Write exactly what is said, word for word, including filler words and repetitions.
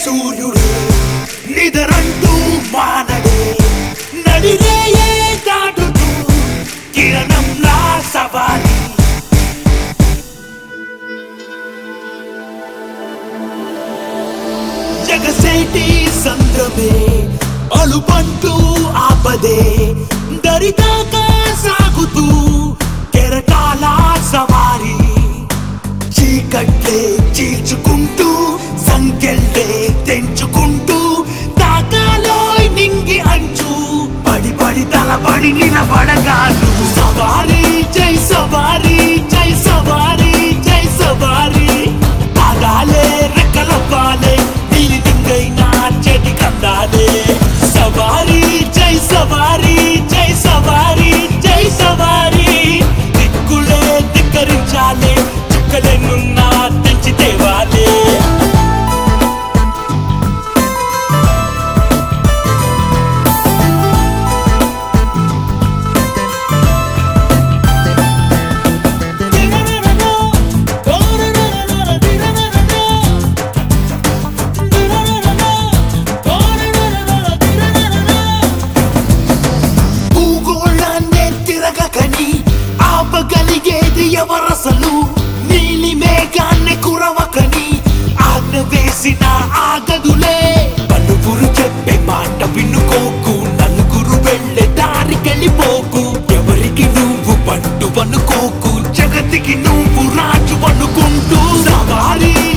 సూర్యుడే నిదరంటూ మానడే నడిరేయే దాటుతూ కిరణంలా సవారి జగసేటి సంద్రమే అలుపంటూ ఆపదే దరిదాకా సాగుతూ కెరటాల సవారి చీకట్లే చీల్చుకుంటూ సంకెళ్ళే తెంచుకుంటూ తాకాలో నింగి అంచు పడి పడి తలపడి నిలబడగాను సవారి జై సవారి జై సవారి జై సవారి పాదాలే రెక్కలవ్వాలే నీలి దింగైనా చెటి కందాలే సవారి జై సవారి జై సవారి జై సవారి దిక్కులే ధిక్కరించాలే చుక్కలేనున్నా తెంచి తేవాలే ఆపగలిగేది ఎవరసలు నీలి మేఘాన్ని కురవకని ఆజ్ఞ వేసిన ఆగదులే పలువురు చెప్పే మాట వినుకోకు నలుగురు వెళ్ళే దారికెళ్ళిపోకు ఎవరికి నువ్వు పండు అనుకోకు జగతికి నువ్వు రాజు అనుకుంటూ సవారి